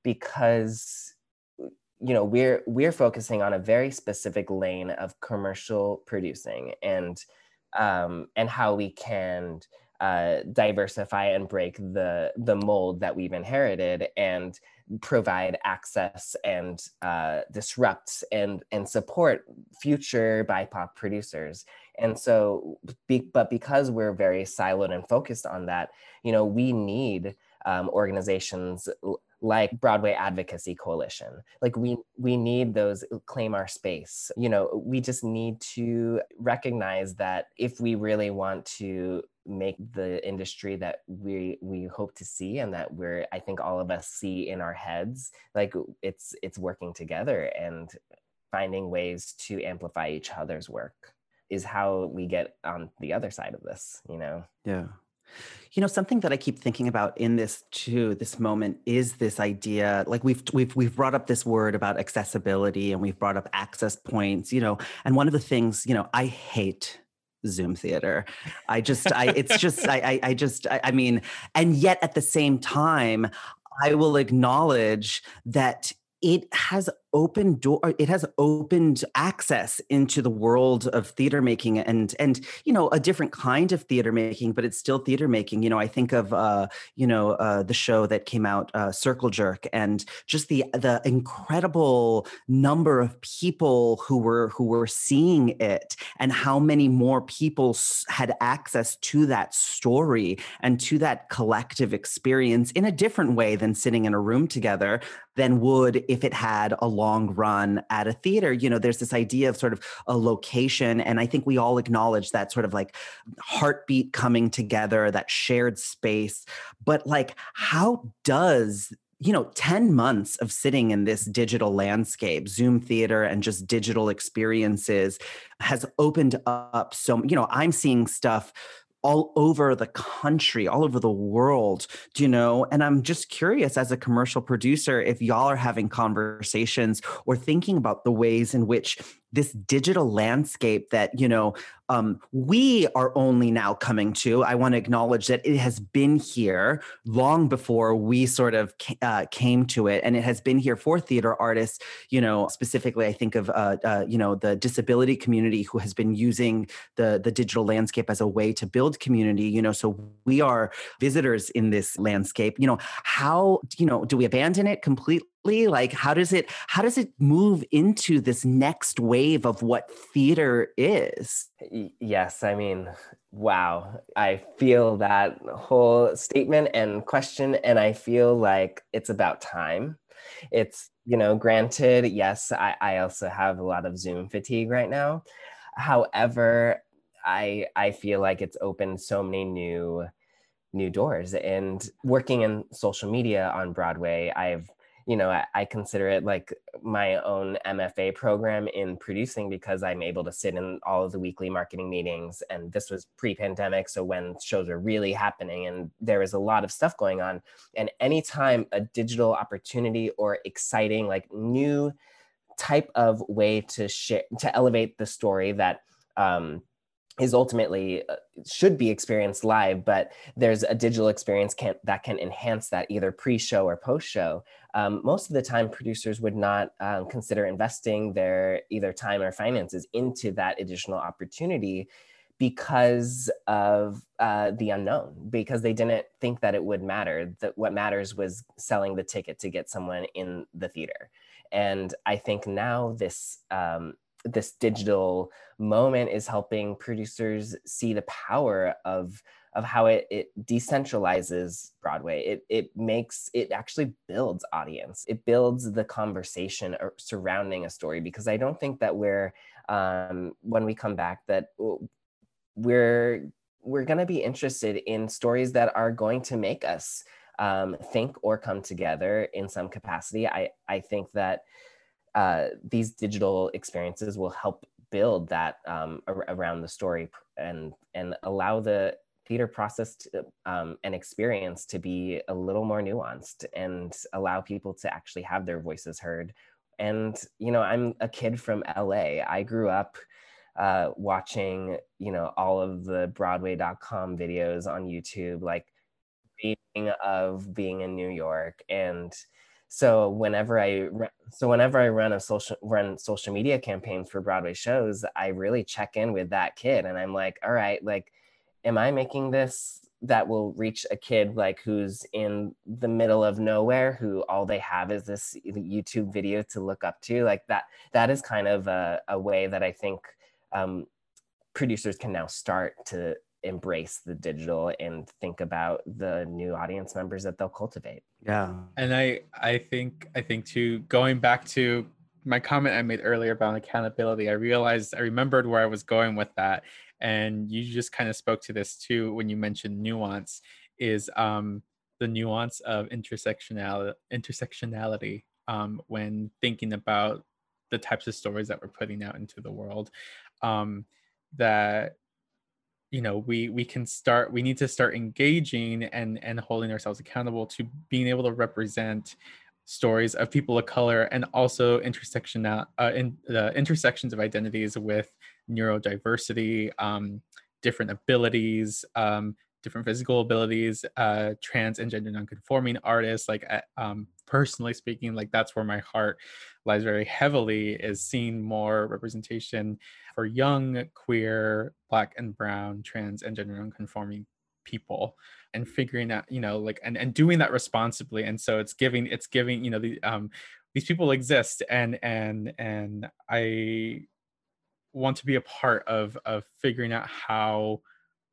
because you know we're we're focusing on a very specific lane of commercial producing, and um, and how we can uh, diversify and break the the mold that we've inherited, and provide access and uh, disrupt and and support future B I P O C producers. And so, be, but because we're very siloed and focused on that, you know, we need um, organizations like Broadway Advocacy Coalition. Like we we need those claim our space. You know, we just need to recognize that if we really want to make the industry that we we hope to see, and that we're I think all of us see in our heads, like it's it's working together and finding ways to amplify each other's work is how we get on the other side of this, you know? Yeah. You know, something that I keep thinking about in this too, this moment, is this idea, like we've we've we've brought up this word about accessibility, and we've brought up access points, you know, and one of the things, you know, I hate Zoom theater. I just, I, it's just, I, I, I just, I, I mean, and yet at the same time, I will acknowledge that it has opened door, it has opened access into the world of theater making, and, and, you know, a different kind of theater making, but it's still theater making. You know, I think of, uh, you know, uh, the show that came out, uh, Circle Jerk, and just the, the incredible number of people who were, who were seeing it, and how many more people had access to that story and to that collective experience in a different way than sitting in a room together than would if it had a long run at a theater. You know, there's this idea of sort of a location. And I think we all acknowledge that sort of like heartbeat coming together, that shared space. But like, how does, you know, ten months of sitting in this digital landscape, Zoom theater and just digital experiences has opened up so, you know, I'm seeing stuff all over the country, all over the world, you know? And I'm just curious, as a commercial producer, if y'all are having conversations or thinking about the ways in which this digital landscape that, you know, um, we are only now coming to. I want to acknowledge that it has been here long before we sort of uh, came to it. And it has been here for theater artists, you know, specifically, I think of, uh, uh, you know, the disability community who has been using the, the digital landscape as a way to build community, you know, so we are visitors in this landscape. You know, how, you know, do we abandon it completely? Like, how does it, how does it move into this next wave of what theater is? Yes, I mean, wow. I feel that whole statement and question, and I feel like it's about time. It's, you know, granted, yes, I, I also have a lot of Zoom fatigue right now. However, I I feel like it's opened so many new new doors. And working in social media on Broadway, I've you know, I, I consider it like my own M F A program in producing, because I'm able to sit in all of the weekly marketing meetings. And this was pre-pandemic, so when shows were really happening and there was a lot of stuff going on. And anytime a digital opportunity or exciting, like new type of way to share, to elevate the story that um, is ultimately uh, should be experienced live, but there's a digital experience can, that can enhance that either pre-show or post-show. Um, most of the time, producers would not um, consider investing their either time or finances into that additional opportunity because of uh, the unknown, because they didn't think that it would matter. That what matters was selling the ticket to get someone in the theater. And I think now this um, this digital moment is helping producers see the power of of how it, it decentralizes Broadway. It it makes, it actually builds audience. It builds the conversation surrounding a story, because I don't think that we're, um, when we come back, that we're we're going to be interested in stories that are going to make us um, think or come together in some capacity. I, I think that uh, these digital experiences will help build that um, ar- around the story and, and allow the theater process to, um, and experience to be a little more nuanced and allow people to actually have their voices heard. And, you know, I'm a kid from L A. I grew up uh, watching, you know, all of the Broadway dot com videos on YouTube, like dreaming of being in New York. And so whenever I so whenever I run a social run social media campaigns for Broadway shows, I really check in with that kid, and I'm like, all right, like, am I making this that will reach a kid like who's in the middle of nowhere, who all they have is this YouTube video to look up to? Like that that is kind of a, a way that I think um, producers can now start to embrace the digital and think about the new audience members that they'll cultivate. Yeah. And I I think I think too, going back to my comment I made earlier about accountability, I realized I remembered where I was going with that. And you just kind of spoke to this too when you mentioned nuance, is um the nuance of intersectionality intersectionality um when thinking about the types of stories that we're putting out into the world. Um that you know we we can start we need to start engaging and and holding ourselves accountable to being able to represent stories of people of color, and also intersectional uh, in the intersections of identities with neurodiversity, um, different abilities, um, different physical abilities, uh, trans and gender nonconforming artists. Like uh, um, personally speaking, like that's where my heart lies very heavily, is seeing more representation for young, queer, Black and brown, trans and gender nonconforming people, and figuring out, you know, like, and, and doing that responsibly. And so it's giving, it's giving, you know, the, um, these people exist, and, and, and I want to be a part of, of figuring out how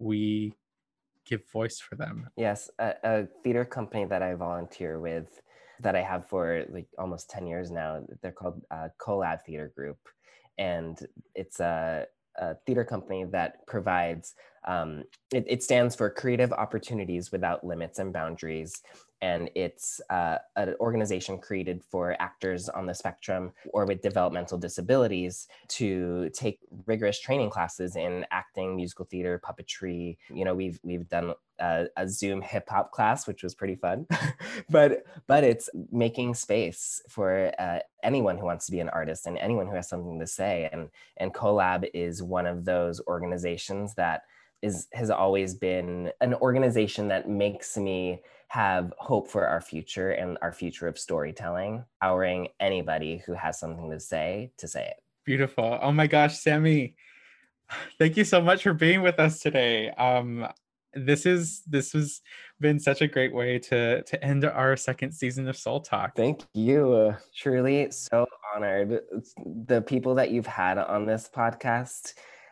we give voice for them. Yes, a, a theater company that I volunteer with, that I have for like almost ten years now, they're called uh, Collab Theater Group. And it's a, a theater company that provides, um, it, it stands for Creative Opportunities Without Limits and Boundaries. And it's uh, an organization created for actors on the spectrum or with developmental disabilities to take rigorous training classes in acting, musical theater, puppetry. You know, we've we've done a, a Zoom hip hop class, which was pretty fun. but but it's making space for uh, anyone who wants to be an artist and anyone who has something to say. And and Collab is one of those organizations that is has always been an organization that makes me have hope for our future and our future of storytelling, empowering anybody who has something to say to say it. Beautiful. Oh my gosh, Sammy, thank you so much for being with us today. Um, this is this has been such a great way to to end our second season of Soul Talk. Thank you. Truly so honored. The people that you've had on this podcast,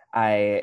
I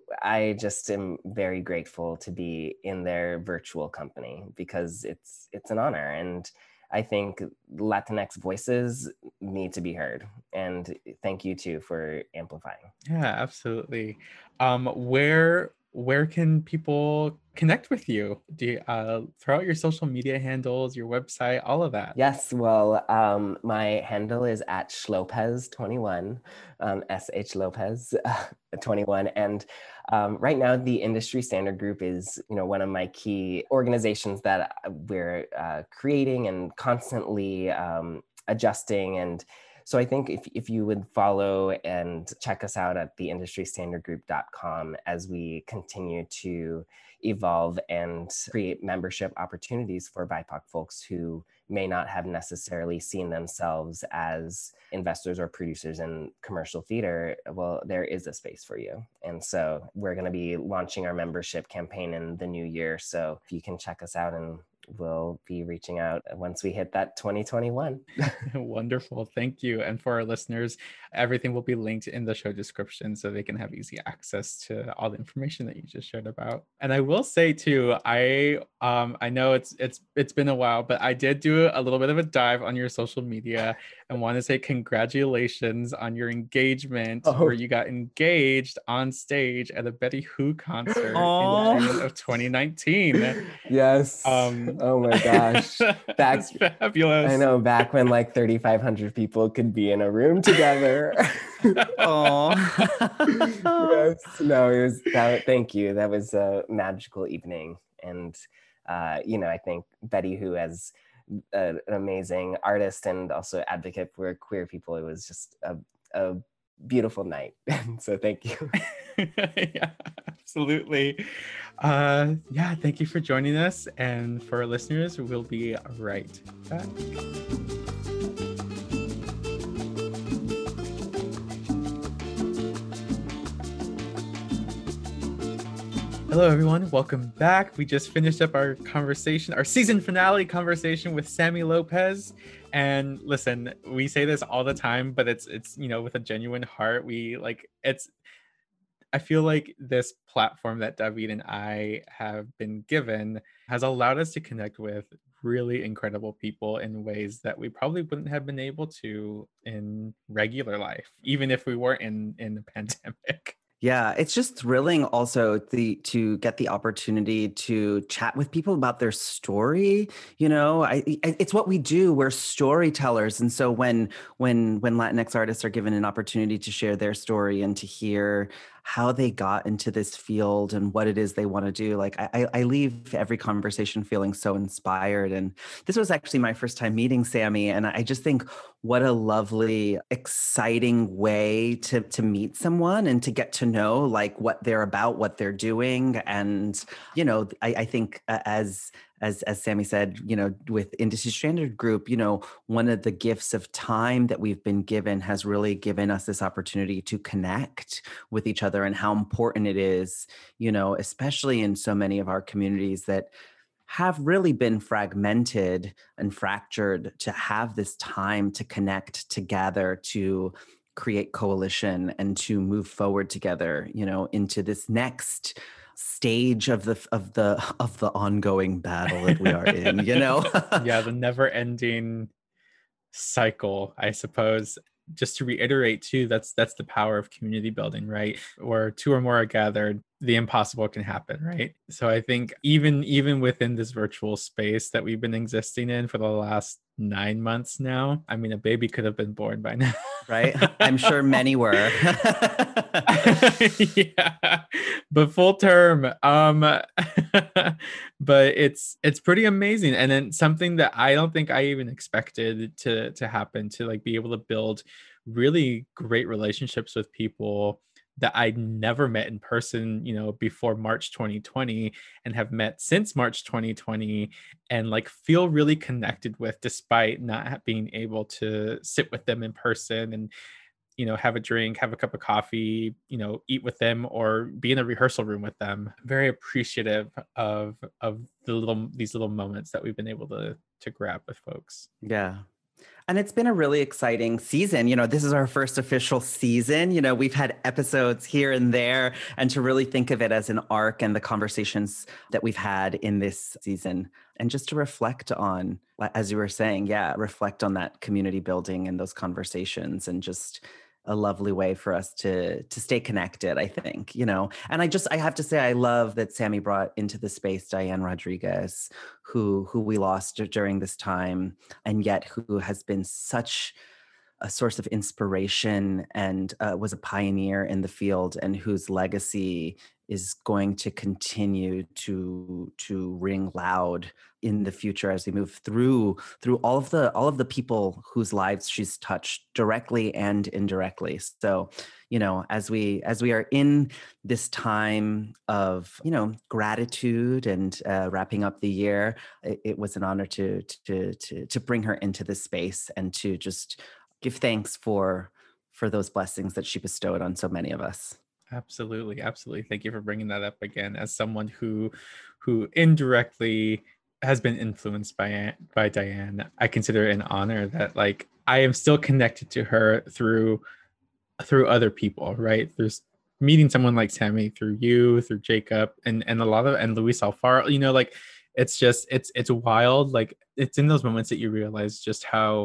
I just am very grateful to be in their virtual company, because it's it's an honor, and I think Latinx voices need to be heard. And thank you too for amplifying. Yeah, absolutely. Um, where where can people connect with you? Do you uh, throw out your social media handles, your website, all of that? Yes, well, um, my handle is at Shlopez twenty-one, um, S H Lopez twenty-one, and um, right now the Industry Standard Group is, you know, one of my key organizations that we're uh, creating and constantly um, adjusting. And so I think if, if you would follow and check us out at the industry standard group dot com as we continue to evolve and create membership opportunities for B I P O C folks who may not have necessarily seen themselves as investors or producers in commercial theater, well, there is a space for you. And so we're going to be launching our membership campaign in the new year. So if you can check us out, and we'll be reaching out once we hit that twenty twenty-one. Wonderful. Thank you. And for our listeners, everything will be linked in the show description so they can have easy access to all the information that you just shared about. And I will say too, I um I know it's it's it's been a while, but I did do a little bit of a dive on your social media, and want to say congratulations on your engagement, Oh. where you got engaged on stage at a Betty Who concert Aw. in June of twenty nineteen. Yes. Um, oh my gosh. Back, That's fabulous. I know, back when like thirty-five hundred people could be in a room together. Oh. Yes. No, it was that. Thank you. That was a magical evening. And, uh, you know, I think Betty Who, as a, an amazing artist and also advocate for queer people, it was just a, a beautiful night. So thank you. Yeah, absolutely. Uh, yeah, thank you for joining us. And for our listeners, we'll be right back. Hello, everyone. Welcome back. We just finished up our conversation, our season finale conversation with Sammy Lopez. And listen, we say this all the time, but it's, it's, you know, with a genuine heart. We like, it's, I feel like this platform that David and I have been given has allowed us to connect with really incredible people in ways that we probably wouldn't have been able to in regular life, even if we weren't in, in the pandemic. Yeah, it's just thrilling also the to get the opportunity to chat with people about their story. You know, I, I it's what we do. We're storytellers, and so when when when Latinx artists are given an opportunity to share their story and to hear how they got into this field and what it is they want to do, like I, I leave every conversation feeling so inspired. And this was actually my first time meeting Sammy, and I just think what a lovely, exciting way to to meet someone and to get to know like what they're about, what they're doing. And, you know, I, I think uh, as As as Sammy said, you know, with Industry Standard Group, you know, one of the gifts of time that we've been given has really given us this opportunity to connect with each other, and how important it is, you know, especially in so many of our communities that have really been fragmented and fractured, to have this time to connect together, to create coalition and to move forward together, you know, into this next stage of the of the of the ongoing battle that we are in, you know. Yeah, the never-ending cycle, I suppose. Just to reiterate too, that's that's the power of community building, right? Where two or more are gathered, the impossible can happen, right? So I think even even within this virtual space that we've been existing in for the last nine months now, I mean, a baby could have been born by now. Right? I'm sure many were. Yeah, but full term. Um, but it's it's pretty amazing, and then something that I don't think I even expected to to happen, to like be able to build really great relationships with people that I'd never met in person, you know, before March twenty twenty, and have met since March twenty twenty, and like feel really connected with, despite not being able to sit with them in person and, you know, have a drink, have a cup of coffee, you know, eat with them or be in a rehearsal room with them. Very appreciative of of the little these little moments that we've been able to to grab with folks. Yeah. And it's been a really exciting season. You know, this is our first official season. You know, we've had episodes here and there, and to really think of it as an arc and the conversations that we've had in this season. And just to reflect on, as you were saying, yeah, reflect on that community building and those conversations, and just a lovely way for us to to stay connected, I think, you know. And I just, I have to say, I love that Sammy brought into the space Diane Rodriguez, who who we lost during this time, and yet who has been such a source of inspiration and uh, was a pioneer in the field, and whose legacy is going to continue to to ring loud in the future as we move through through all of the all of the people whose lives she's touched directly and indirectly. So, you know, as we as we are in this time of, you know, gratitude and uh, wrapping up the year, it, it was an honor to to to to bring her into this space and to just give thanks for for those blessings that she bestowed on so many of us. Absolutely, absolutely. Thank you for bringing that up again. As someone who who indirectly has been influenced by by Diane, I consider it an honor that like I am still connected to her through through other people, right? There's meeting someone like Sammy through you, through Jacob, and and a lot of and Luis Alfaro. You know, like it's just it's it's wild. Like it's in those moments that you realize just how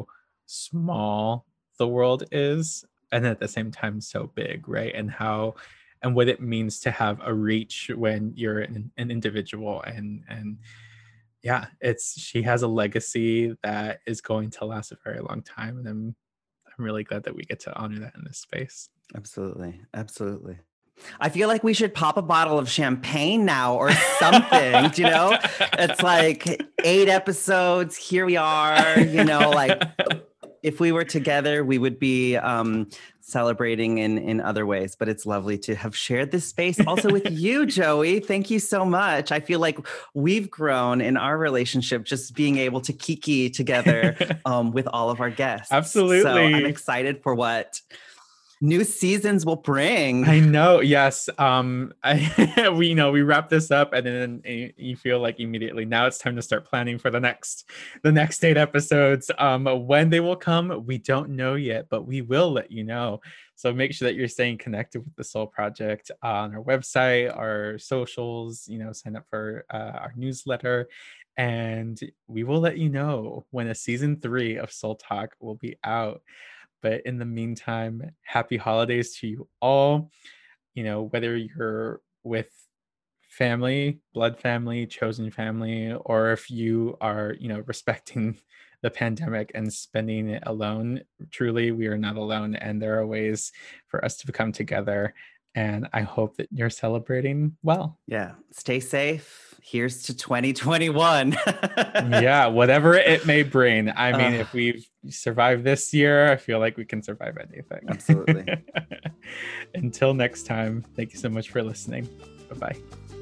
small the world is, and at the same time so big, right? And how and what it means to have a reach when you're an, an individual. And and yeah, it's she has a legacy that is going to last a very long time, and I'm I'm really glad that we get to honor that in this space. Absolutely, absolutely. I feel like we should pop a bottle of champagne now or something. You know, it's like eight episodes. Here we are. You know, like if we were together, we would be um, celebrating in in other ways. But it's lovely to have shared this space also with you, Joey. Thank you so much. I feel like we've grown in our relationship just being able to kiki together um, with all of our guests. Absolutely. So I'm excited for what new seasons will bring. I know. Yes. Um, I, we you know we wrap this up, and then you feel like immediately now it's time to start planning for the next, the next eight episodes. Um, when they will come, we don't know yet, but we will let you know. So make sure that you're staying connected with the Soul Project on our website, our socials. You know, sign up for uh, our newsletter, and we will let you know when a season three of Soul Talk will be out. But in the meantime, happy holidays to you all. You know, whether you're with family, blood family, chosen family, or if you are, you know, respecting the pandemic and spending it alone, truly, we are not alone. And there are ways for us to come together. And I hope that you're celebrating well. Yeah. Stay safe. Here's to twenty twenty-one. Yeah, whatever it may bring. I mean, Uh, if we've survived this year, I feel like we can survive anything. Absolutely. Until next time, thank you so much for listening. Bye-bye.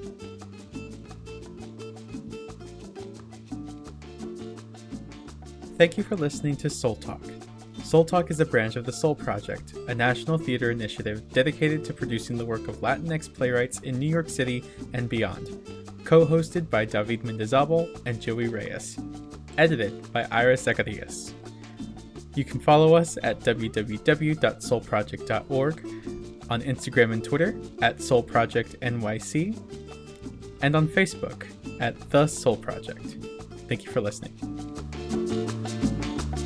Thank you for listening to Soul Talk. Soul Talk is a branch of the Soul Project, a national theater initiative dedicated to producing the work of Latinx playwrights in New York City and beyond. Co-hosted by David Mendizabal and Joey Reyes. Edited by Ira Zacarias. You can follow us at w w w dot soul project dot org, on Instagram and Twitter at Soul Project N Y C, and on Facebook at The Soul Project. Thank you for listening.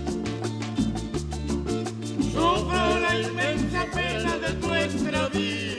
Sufro la inmensa pena de nuestra vida.